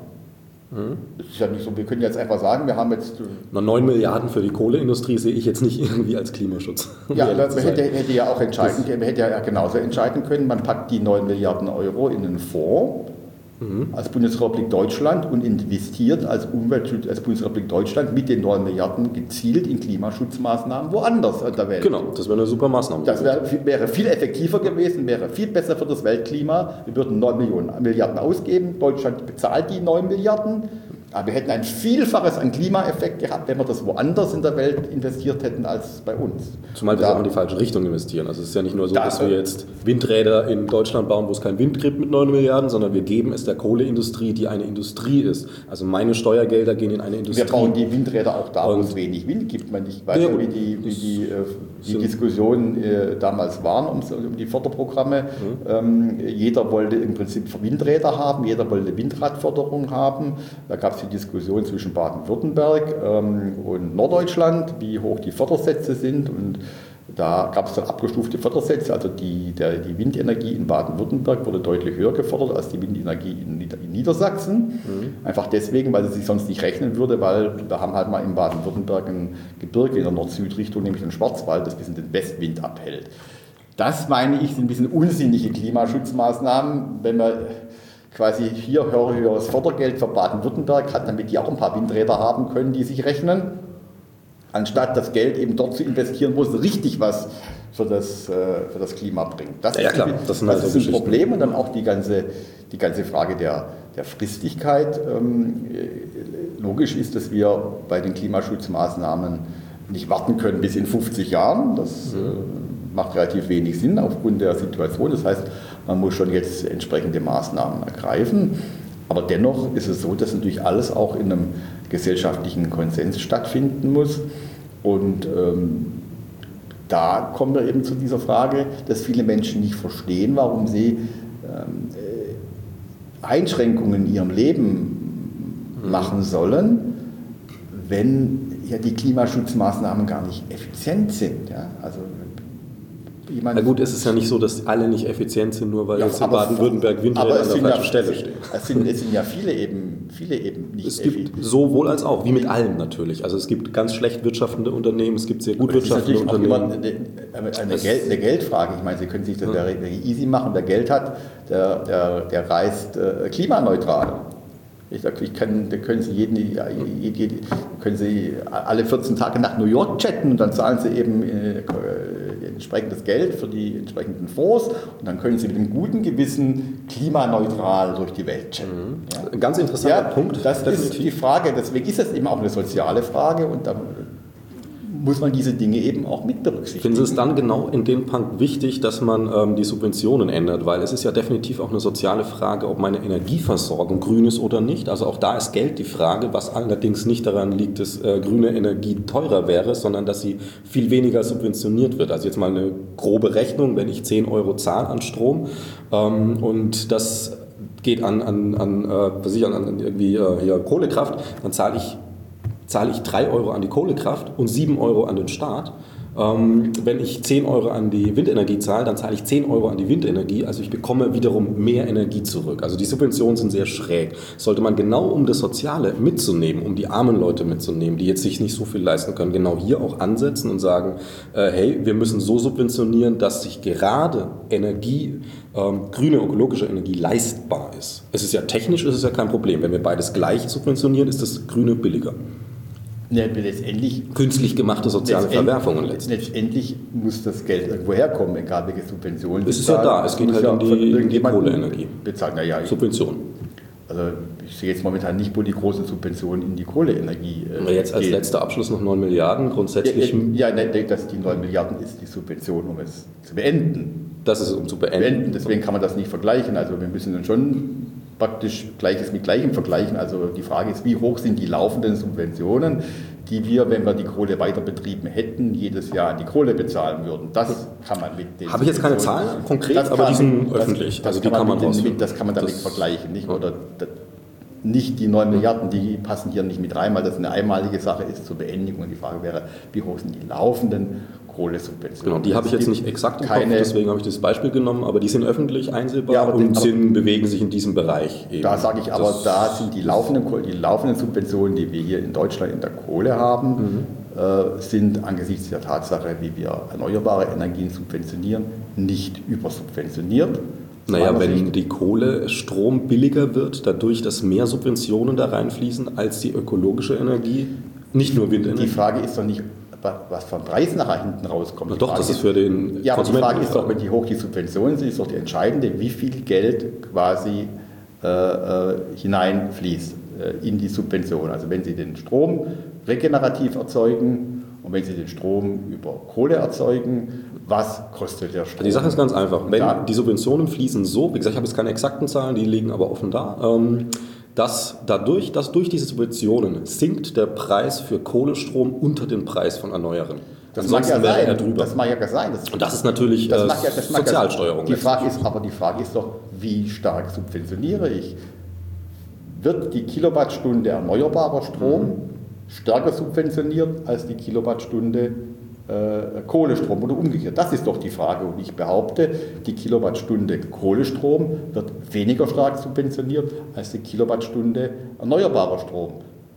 Das ist ja nicht so, wir können jetzt einfach sagen, wir haben jetzt... Na, neun Milliarden für die Kohleindustrie sehe ich jetzt nicht irgendwie als Klimaschutz. um Ja, ehrlich man zu sein. hätte, hätte ja auch entscheiden können, man hätte ja genauso entscheiden können, man packt die neun Milliarden Euro in einen Fonds als Bundesrepublik Deutschland und investiert als Umweltschutz, als Bundesrepublik Deutschland mit den neun Milliarden gezielt in Klimaschutzmaßnahmen woanders in der Welt. Genau, das wäre eine super Maßnahme. Das wäre, wäre viel effektiver gewesen, wäre viel besser für das Weltklima. Wir würden neun Millionen, Milliarden ausgeben, Deutschland bezahlt die neun Milliarden, aber wir hätten ein Vielfaches an Klimaeffekt gehabt, wenn wir das woanders in der Welt investiert hätten als bei uns. Zumal wir Da- auch in die falsche Richtung investieren. Also es ist ja nicht nur so, Da- dass wir jetzt Windräder in Deutschland bauen, wo es keinen Wind gibt mit neun Milliarden, sondern wir geben es der Kohleindustrie, die eine Industrie ist. Also meine Steuergelder gehen in eine Industrie. Wir bauen die Windräder auch da, wo Und- es wenig Wind gibt. Man, ich weiß Ja, ja, gut. wie die, wie die, äh, die sind- Diskussionen äh, damals waren um, um die Förderprogramme. Mhm. Ähm, jeder wollte im Prinzip Windräder haben, jeder wollte Windradförderung haben. Da gab es die Diskussion zwischen Baden-Württemberg ähm, und Norddeutschland, wie hoch die Fördersätze sind. Und da gab es dann abgestufte Fördersätze. Also die, der, die Windenergie in Baden-Württemberg wurde deutlich höher gefördert als die Windenergie in, Nieder in Niedersachsen. Mhm. Einfach deswegen, weil sie sich sonst nicht rechnen würde, weil wir haben halt mal in Baden-Württemberg ein Gebirge in der Nord-Süd-Richtung, nämlich den Schwarzwald, das ein bisschen den Westwind abhält. Das meine ich, sind ein bisschen unsinnige Klimaschutzmaßnahmen, wenn man quasi hier höheres Fördergeld für Baden-Württemberg hat, damit die auch ein paar Windräder haben können, die sich rechnen, anstatt das Geld eben dort zu investieren, wo es richtig was für das, äh, für das Klima bringt. Das Ja, ja, ist, klar. ein, Das das sind halt ist so ein Geschichten. Problem und dann auch die ganze, die ganze Frage der, der Fristigkeit. Ähm, logisch ist, dass wir bei den Klimaschutzmaßnahmen nicht warten können bis in fünfzig Jahren. Das äh, macht relativ wenig Sinn aufgrund der Situation. Das heißt, man muss schon jetzt entsprechende Maßnahmen ergreifen. Aber dennoch ist es so, dass natürlich alles auch in einem gesellschaftlichen Konsens stattfinden muss. Und ähm, da kommen wir eben zu dieser Frage, dass viele Menschen nicht verstehen, warum sie ähm, Einschränkungen in ihrem Leben machen sollen, wenn ja die Klimaschutzmaßnahmen gar nicht effizient sind. Ja? Also, Na gut, es ist ja nicht so, dass alle nicht effizient sind, nur weil ja, jetzt in Baden-Württemberg Windräder an der falschen Stelle stehen. Es sind, es sind ja viele eben, viele eben nicht effizient. Es gibt sowohl als auch, wie mit allem natürlich. Also es gibt ganz schlecht wirtschaftende Unternehmen, es gibt sehr gut wirtschaftende Unternehmen. Das ist natürlich auch eine, eine, Geld, eine Geldfrage. Ich meine, Sie können sich das ja. easy machen. Wer Geld hat, der, der, der reist äh, klimaneutral. Ich sage, ich kann, da können Sie, jeden, jeden, können Sie alle vierzehn Tage nach New York chatten und dann zahlen Sie eben äh, entsprechendes Geld für die entsprechenden Fonds und dann können Sie mit einem guten Gewissen klimaneutral durch die Welt chatten. Mhm. Ja. Ganz interessanter ja, Punkt. Das definitiv. Ist die Frage, deswegen ist es eben auch eine soziale Frage und da muss man diese Dinge eben auch mit berücksichtigen. Finden Sie es dann genau in dem Punkt wichtig, dass man ähm, die Subventionen ändert? Weil es ist ja definitiv auch eine soziale Frage, ob meine Energieversorgung grün ist oder nicht. Also auch da ist Geld die Frage, was allerdings nicht daran liegt, dass äh, grüne Energie teurer wäre, sondern dass sie viel weniger subventioniert wird. Also jetzt mal eine grobe Rechnung, wenn ich zehn Euro zahle an Strom ähm, und das geht an, an, an, äh, was ich, an, an irgendwie äh, hier Kohlekraft, dann zahle ich zahle ich drei Euro an die Kohlekraft und sieben Euro an den Staat. Ähm, wenn ich zehn Euro an die Windenergie zahle, dann zahle ich zehn Euro an die Windenergie. Also ich bekomme wiederum mehr Energie zurück. Also die Subventionen sind sehr schräg. Sollte man genau, um das Soziale mitzunehmen, um die armen Leute mitzunehmen, die jetzt sich nicht so viel leisten können, genau hier auch ansetzen und sagen, äh, hey, wir müssen so subventionieren, dass sich gerade Energie, ähm, grüne ökologische Energie leistbar ist. Es ist ja technisch, ist es ja kein Problem. Wenn wir beides gleich subventionieren, ist das Grüne billiger. Ja, letztendlich, künstlich gemachte soziale letztendlich, Verwerfungen letztendlich. Letztendlich muss das Geld irgendwo herkommen, egal welche Subventionen. Es ist ja da, es geht halt um die, um die Kohleenergie. Bezahlt. Na ja, Subventionen. Also ich sehe jetzt momentan nicht, wo die großen Subventionen in die Kohleenergie äh, Aber jetzt als gehen. Letzter Abschluss noch neun Milliarden grundsätzlich. Ja, ja, ja, dass die neun Milliarden ist die Subvention, um es zu beenden. Das ist um zu beenden. beenden. Deswegen kann man das nicht vergleichen. Also wir müssen dann schon praktisch Gleiches mit Gleichem vergleichen. Also die Frage ist, wie hoch sind die laufenden Subventionen, die wir, wenn wir die Kohle weiter betrieben hätten, jedes Jahr an die Kohle bezahlen würden. Das kann man mit den Habe ich jetzt keine Zahlen konkret, das aber die sind öffentlich. Das, also die kann man, kann man mit, das kann man damit das, vergleichen. Nicht? Oder das, nicht die neun Milliarden, die passen hier nicht mit rein, weil das eine einmalige Sache ist zur Beendigung. Und die Frage wäre, wie hoch sind die laufenden Kohlesubventionen? Genau, die habe ich jetzt nicht exakt im Kopf, deswegen habe ich das Beispiel genommen, aber die sind öffentlich einsehbar ja, und sind, bewegen sich in diesem Bereich. Eben. Da sage ich aber, das da sind die laufenden, die laufenden Subventionen, die wir hier in Deutschland in der Kohle haben, mhm. äh, sind angesichts der Tatsache, wie wir erneuerbare Energien subventionieren, nicht übersubventioniert. Naja, wenn die Kohle, Strom billiger wird, dadurch, dass mehr Subventionen da reinfließen als die ökologische Energie, nicht nur Windenergie. Die Frage ist doch nicht, was vom Preis nachher hinten rauskommt. Na doch, das ist für den Ja, aber die Frage ist doch, wenn die hoch die Subventionen sind, ist doch die entscheidende, wie viel Geld quasi äh, hineinfließt äh, in die Subvention. Also wenn Sie den Strom regenerativ erzeugen und wenn Sie den Strom über Kohle erzeugen, was kostet der Strom? Die Sache ist ganz einfach. Wenn ja. die Subventionen fließen so, wie gesagt, ich habe jetzt keine exakten Zahlen, die liegen aber offen da, ähm, dass dadurch, dass durch diese Subventionen sinkt der Preis für Kohlestrom unter den Preis von Erneuerbaren. Das mag ja sein. Er drüber. Das mag ja sein. Das, Und das ist natürlich das äh, mag ja, das Sozialsteuerung. Die Frage ist, aber die Frage ist doch, wie stark subventioniere ich? Wird die Kilowattstunde erneuerbarer Strom mhm. stärker subventioniert als die Kilowattstunde äh, Kohlestrom oder umgekehrt? Das ist doch die Frage. Und ich behaupte, die Kilowattstunde Kohlestrom wird weniger stark subventioniert als die Kilowattstunde erneuerbarer Strom.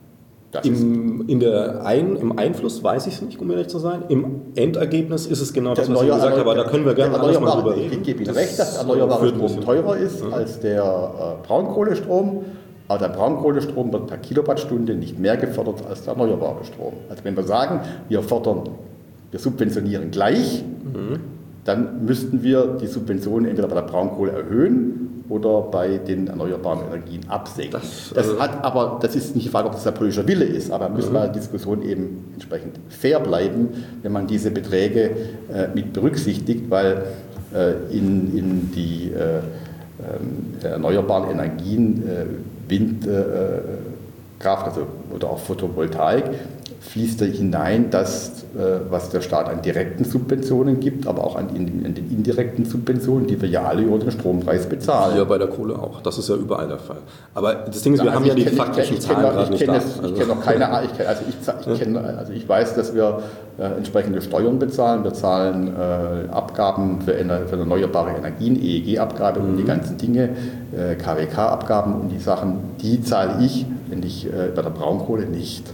Im, in der Ein, Im Einfluss weiß ich es nicht, um ehrlich zu sein. Im Endergebnis ist es genau das, was ich gesagt habe, aber da können wir gerne anders mal drüber reden. Ich gebe Ihnen recht, dass erneuerbarer Strom teurer ist ja. als der äh, Braunkohlestrom. Aber der Braunkohlestrom wird per Kilowattstunde nicht mehr gefördert als der erneuerbare Strom. Also wenn wir sagen, wir fördern, wir subventionieren gleich, mhm. dann müssten wir die Subventionen entweder bei der Braunkohle erhöhen oder bei den erneuerbaren Energien absenken. Das, das also hat aber, das ist nicht die Frage, ob das der politische Wille ist, aber da müssen wir in der Diskussion eben entsprechend fair bleiben, wenn man diese Beträge äh, mit berücksichtigt, weil äh, in, in die äh, äh, erneuerbaren Energien, äh, Windkraft äh, also, oder auch Photovoltaik, fließt da hinein das, was der Staat an direkten Subventionen gibt, aber auch an, an den indirekten Subventionen, die wir ja alle über den Strompreis bezahlen. Ja, bei der Kohle auch. Das ist ja überall der Fall. Aber das Ding ist, wir also haben ja die kenn, faktischen ich, ich Zahlen gerade nicht da. Es, ich kenne noch keine, ich kenn, also, ich, ich kenn, also ich weiß, dass wir äh, entsprechende Steuern bezahlen. Wir zahlen äh, Abgaben für, für erneuerbare Energien, E E G-Abgabe mhm. und die ganzen Dinge, äh, K W K-Abgaben und die Sachen, die zahle ich, wenn ich äh, bei der Braunkohle nicht.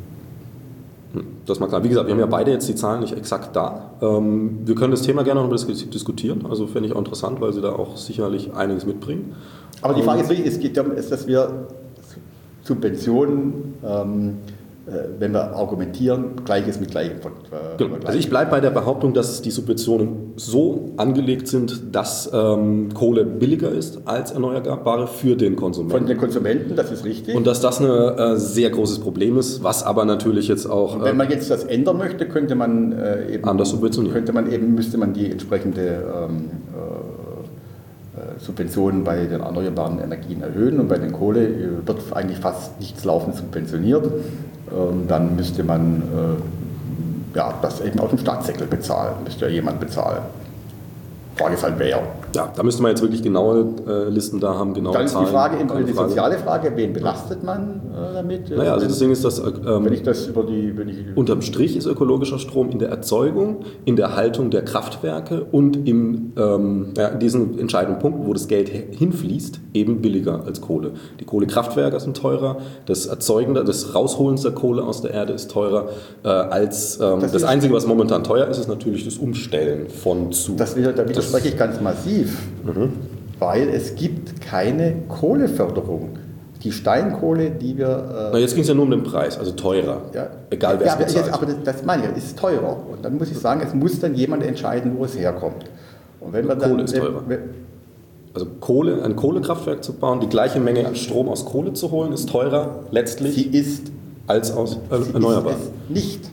Das ist mal klar. Wie gesagt, wir haben ja beide jetzt die Zahlen nicht exakt da. Ähm, wir können das Thema gerne noch diskutieren. Also finde ich auch interessant, weil Sie da auch sicherlich einiges mitbringen. Aber die Frage ist wirklich, es geht darum, dass wir Subventionen, ähm, wenn wir argumentieren, Gleiches mit Gleichem. Äh, genau. Also ich bleibe bei der Behauptung, dass die Subventionen so angelegt sind, dass ähm, Kohle billiger ist als Erneuerbare für den Konsumenten. Von den Konsumenten, das ist richtig. Und dass das ein äh, sehr großes Problem ist, was aber natürlich jetzt auch... Und wenn man jetzt das ändern möchte, könnte man äh, eben... Anders subventionieren. Könnte man eben, müsste man die entsprechende ähm, äh, Subventionen bei den erneuerbaren Energien erhöhen und bei den Kohle wird eigentlich fast nichts laufend subventioniert. Ähm, dann müsste man äh, ja, das eben aus dem Staatssäckel bezahlen, müsste ja jemand bezahlen. Frage ist halt wer. Ja, da müsste man jetzt wirklich genaue äh, Listen da haben, genaue Dann ist Zahlen. die Frage, eben die soziale Frage, wen belastet man äh, damit? Naja, also das Ding ist, dass ähm, wenn ich das über die, wenn ich unterm Strich ist ökologischer Strom in der Erzeugung, in der Haltung der Kraftwerke und im, ähm, ja, in diesen entscheidenden Punkten, wo das Geld hinfließt, eben billiger als Kohle. Die Kohlekraftwerke sind teurer, das Erzeugen, das Rausholen der Kohle aus der Erde ist teurer äh, als ähm, das, das Einzige, was momentan teuer ist, ist natürlich das Umstellen von zu. Das wieder, da widerspreche ich ganz massiv. Mhm. Weil es gibt keine Kohleförderung. Die Steinkohle, die wir... Äh Na, jetzt ging es ja nur um den Preis, also teurer. Ja, egal wer ja, es bezahlt. Jetzt, aber das, das meine ich, ist teurer. Und dann muss ich sagen, es muss dann jemand entscheiden, wo es herkommt. Und wenn wir Kohle dann, ist teurer. Wenn, also Kohle, ein Kohlekraftwerk zu bauen, die gleiche Menge an Strom aus Kohle zu holen, ist teurer letztlich sie ist, als aus äh, erneuerbaren. Ist es nicht.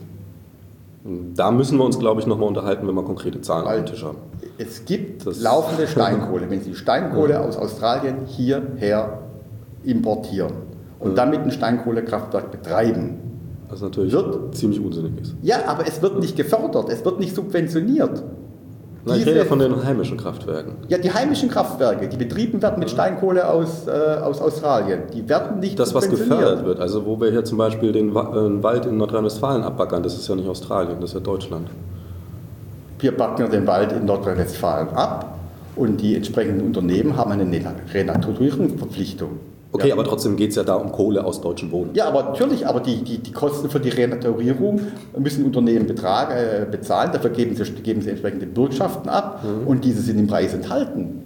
Da müssen wir uns, glaube ich, nochmal unterhalten, wenn wir konkrete Zahlen Weil auf dem Tisch haben. Es gibt das laufende Steinkohle. Wenn Sie Steinkohle ja. aus Australien hierher importieren und ja. damit ein Steinkohlekraftwerk betreiben, was natürlich wird, ziemlich unsinnig ist. Ja, aber es wird nicht gefördert, es wird nicht subventioniert. Na, ich rede ja von den heimischen Kraftwerken. Ja, die heimischen Kraftwerke, die betrieben werden mit Steinkohle aus, äh, aus Australien, die werden nicht das, subventioniert. Das, was gefördert wird, also wo wir hier zum Beispiel den Wald in Nordrhein-Westfalen abbaggern, das ist ja nicht Australien, das ist ja Deutschland. Wir backen den Wald in Nordrhein-Westfalen ab und die entsprechenden Unternehmen haben eine Renaturierungsverpflichtung. Okay, ja. aber trotzdem geht es ja da um Kohle aus deutschem Boden. Ja, aber natürlich, aber die, die, die Kosten für die Renaturierung müssen Unternehmen Betrag, äh, bezahlen, dafür geben sie, geben sie entsprechende Bürgschaften ab mhm. und diese sind im Preis enthalten.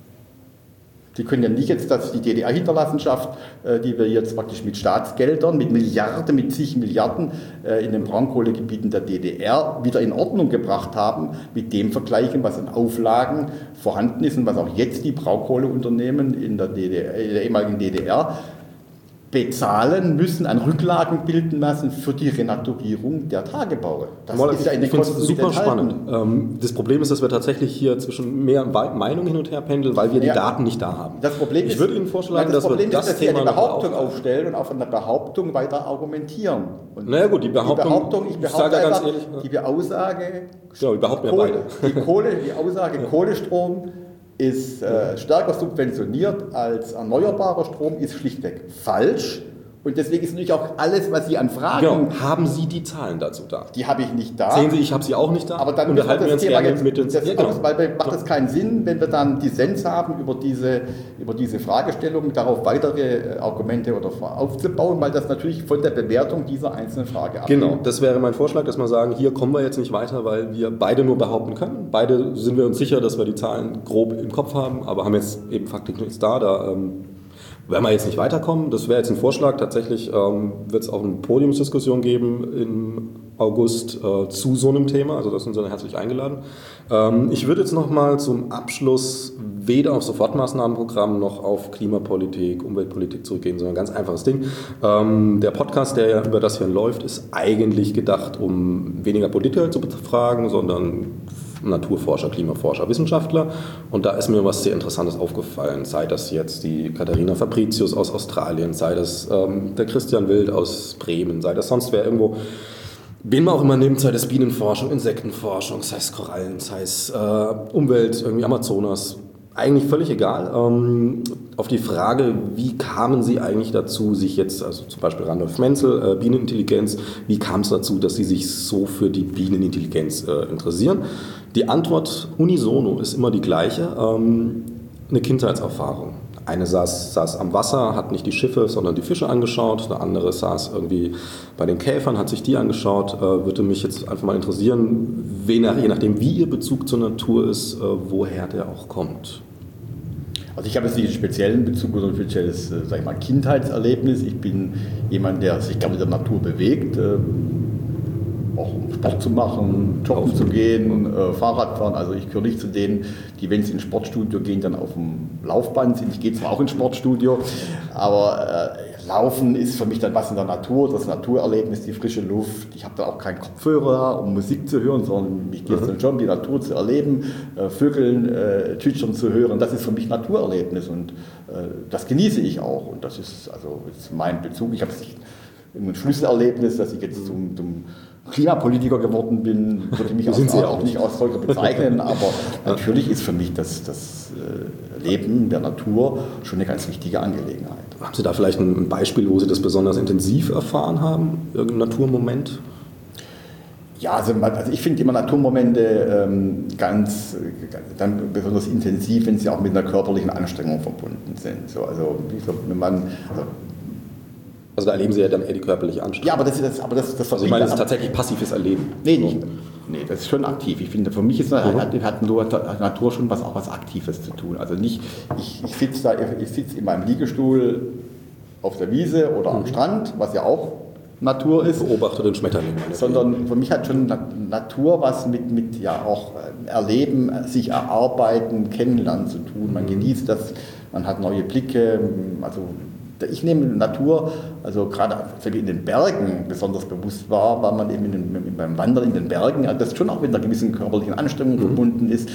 Sie können ja nicht jetzt, dass die D D R-Hinterlassenschaft, äh, die wir jetzt praktisch mit Staatsgeldern, mit Milliarden, mit zig Milliarden äh, in den Braunkohlegebieten der D D R wieder in Ordnung gebracht haben, mit dem vergleichen, was an Auflagen vorhanden ist und was auch jetzt die Braunkohleunternehmen in der, D D R, in der ehemaligen D D R bezahlen müssen, an Rücklagen bilden lassen für die Renaturierung der Tagebaue. Das Mal, ist ja in den Kosten super spannend. Ähm, das Problem ist, dass wir tatsächlich hier zwischen mehr Meinungen hin und her pendeln, weil wir die ja. Daten nicht da haben. Das Problem ich ist, würde Ihnen vorschlagen, nein, das dass Problem wir das ist, dass Thema Sie eine Behauptung aufstellen und auf einer Behauptung weiter argumentieren. Und naja gut, die Behauptung, die Behauptung ich behaupte ich einfach, ganz ehrlich, die Aussage, ja, wir behaupten ja Kohle, beide. Die, Kohle, die Aussage, Kohlestrom ist äh, stärker subventioniert als erneuerbarer Strom, ist schlichtweg falsch. Und deswegen ist natürlich auch alles, was Sie an Fragen... Genau. Haben Sie die Zahlen dazu da? Die habe ich nicht da. Sehen Sie, ich habe sie auch nicht da. Aber dann unterhalten wir uns gerne jetzt, mit den... Das ja, genau. aus, weil macht es keinen Sinn, wenn wir dann Dissens haben über diese, über diese Fragestellung, darauf weitere Argumente oder aufzubauen, weil das natürlich von der Bewertung dieser einzelnen Frage abhängt. Genau, das wäre mein Vorschlag, dass wir sagen, hier kommen wir jetzt nicht weiter, weil wir beide nur behaupten können. Beide sind wir uns sicher, dass wir die Zahlen grob im Kopf haben, aber haben jetzt eben faktisch nichts da. Da ähm, werden wir jetzt nicht weiterkommen. Das wäre jetzt ein Vorschlag. Tatsächlich ähm, wird es auch eine Podiumsdiskussion geben im August äh, zu so einem Thema. Also da sind Sie herzlich eingeladen. Ähm, ich würde jetzt noch mal zum Abschluss weder auf Sofortmaßnahmenprogramm noch auf Klimapolitik, Umweltpolitik zurückgehen, sondern ein ganz einfaches Ding. Ähm, der Podcast, der ja über das hier läuft, ist eigentlich gedacht, um weniger Politiker zu befragen, sondern Naturforscher, Klimaforscher, Wissenschaftler. Und da ist mir was sehr Interessantes aufgefallen. Sei das jetzt die Katharina Fabricius aus Australien, sei das ähm, der Christian Wild aus Bremen, sei das sonst wer irgendwo. Wen man auch immer nimmt, sei das Bienenforschung, Insektenforschung, sei es Korallen, sei es äh, Umwelt, irgendwie Amazonas. Eigentlich völlig egal. Ähm, auf die Frage, wie kamen Sie eigentlich dazu, sich jetzt, also zum Beispiel Randolph Menzel, äh, Bienenintelligenz, wie kam es dazu, dass Sie sich so für die Bienenintelligenz äh, interessieren? Die Antwort unisono ist immer die gleiche, ähm, eine Kindheitserfahrung. Eine saß, saß am Wasser, hat nicht die Schiffe, sondern die Fische angeschaut. Eine andere saß irgendwie bei den Käfern, hat sich die angeschaut. Äh, würde mich jetzt einfach mal interessieren, wen, je nachdem, wie Ihr Bezug zur Natur ist, äh, woher der auch kommt. Also ich habe jetzt nicht einen speziellen Bezug oder ein spezielles, sag ich mal, Kindheitserlebnis. Ich bin jemand, der sich gerne mit der Natur bewegt, äh, auch Sport zu machen, joggen zu gehen, äh, Fahrrad fahren. Also ich gehöre nicht zu denen, die, wenn sie ins Sportstudio gehen, dann auf dem Laufband sind. Ich gehe zwar auch ins Sportstudio, aber äh, Laufen ist für mich dann was in der Natur, das Naturerlebnis, die frische Luft. Ich habe da auch keinen Kopfhörer, um Musik zu hören, sondern mich geht es dann schon, die Natur zu erleben, äh, Vögeln äh, zwitschern zu hören. Das ist für mich Naturerlebnis und äh, das genieße ich auch. Und das ist also ist mein Bezug. Ich habe ein Schlüsselerlebnis, dass ich jetzt zum, zum Klimapolitiker geworden bin, würde ich mich als, auch, auch nicht als solcher bezeichnen, aber natürlich ist für mich das, das Leben der Natur schon eine ganz wichtige Angelegenheit. Haben Sie da vielleicht ein Beispiel, wo Sie das besonders intensiv erfahren haben? Irgendein Naturmoment? Ja, also, also ich finde immer Naturmomente ähm, ganz, dann besonders intensiv, wenn sie auch mit einer körperlichen Anstrengung verbunden sind. So, also, wie so, wenn man... Also, Also da erleben Sie ja dann eher die körperliche Anstrengung. Ja, aber das ist das, aber das, das also ich meine, das ist tatsächlich passives Erleben. Nee, nicht. Nee, das ist schon aktiv. Ich finde, für mich ist, hat, hat Natur schon was, auch was Aktives zu tun. Also nicht, ich, ich sitze da, ich sitze in meinem Liegestuhl auf der Wiese oder am Strand, was ja auch Natur ist. Beobachte den Schmetterling. Sondern für mich hat schon Natur was mit, mit ja auch Erleben, sich erarbeiten, kennenlernen zu tun. Man genießt das, man hat neue Blicke, also ich nehme Natur, also gerade in den Bergen besonders bewusst wahr, weil man eben in den, beim Wandern in den Bergen, das schon auch mit einer gewissen körperlichen Anstrengung mhm. verbunden ist.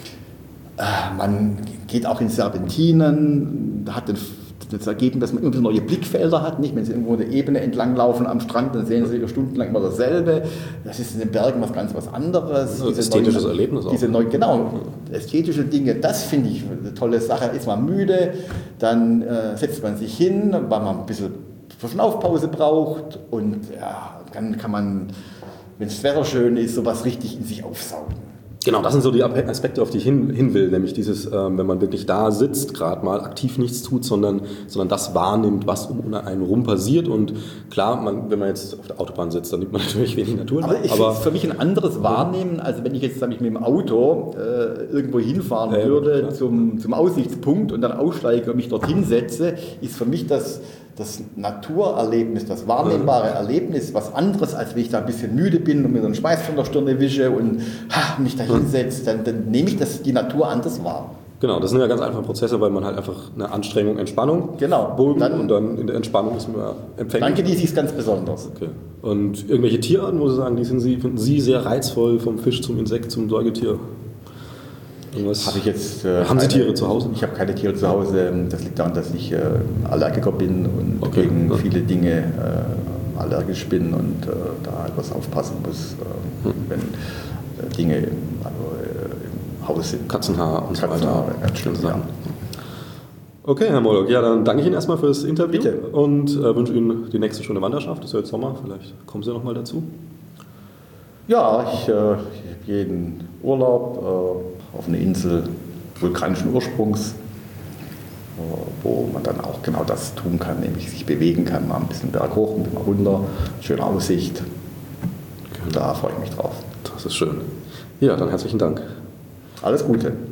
Man geht auch in Serpentinen, hat das Ergebnis, dass man immer neue Blickfelder hat. Nicht? Wenn Sie irgendwo eine Ebene entlanglaufen am Strand, dann sehen Sie stundenlang immer dasselbe. Das ist in den Bergen was ganz was anderes. Also ästhetisches neuen, Erlebnis auch. Diese neu, genau, ästhetische Dinge, das finde ich eine tolle Sache. Ist man müde, dann äh, setzt man sich hin, weil man ein bisschen Verschnaufpause braucht und ja, dann kann man, wenn das Wetter schön ist, sowas richtig in sich aufsaugen. Genau, das sind so die Aspekte, auf die ich hin, hin will, nämlich dieses, ähm, wenn man wirklich da sitzt, gerade mal aktiv nichts tut, sondern, sondern das wahrnimmt, was um einen rum passiert. Und klar, man, wenn man jetzt auf der Autobahn sitzt, dann nimmt man natürlich wenig Natur. Aber ich aber für mich ein anderes Wahrnehmen, als wenn ich jetzt sag ich, mit dem Auto äh, irgendwo hinfahren ja, würde zum, zum Aussichtspunkt und dann aussteige und mich dorthin setze, ist für mich das das Naturerlebnis, das wahrnehmbare Erlebnis, was anderes, als wenn ich da ein bisschen müde bin und mir so einen Schweiß von der Stirne wische und ha, mich da hinsetze, dann, dann nehme ich das, die Natur anders wahr. Genau, das sind ja ganz einfache Prozesse, weil man halt einfach eine Anstrengung, Entspannung, genau. Bogen dann, und dann in der Entspannung ist man empfänglich. Dann genieße ich es ganz besonders. Okay. Und irgendwelche Tierarten, wo Sie sagen, die sind Sie, finden Sie sehr reizvoll, vom Fisch zum Insekt zum Säugetier? Habe ich jetzt, äh, haben Sie keine, Tiere zu Hause? Ich habe keine Tiere zu Hause. Das liegt daran, dass ich äh, Allergiker bin und okay. gegen ja. viele Dinge äh, allergisch bin und äh, da etwas aufpassen muss, äh, hm. wenn äh, Dinge im, also, äh, im Haus sind. Katzenhaar und Katzenhaar, so weiter. Ganz stimmt, ja. Okay, Herr Mollock, ja, dann danke ich Ihnen erstmal für das Interview. Bitte. Und äh, wünsche Ihnen die nächste schöne Wanderschaft. Das ist ja jetzt Sommer, vielleicht kommen Sie noch mal dazu. Ja, ich, äh, ich habe jeden Urlaub äh, auf einer Insel vulkanischen Ursprungs, wo man dann auch genau das tun kann, nämlich sich bewegen kann, mal ein bisschen berghoch, ein bisschen runter, schöne Aussicht. Da freue ich mich drauf. Das ist schön. Ja, dann herzlichen Dank. Alles Gute.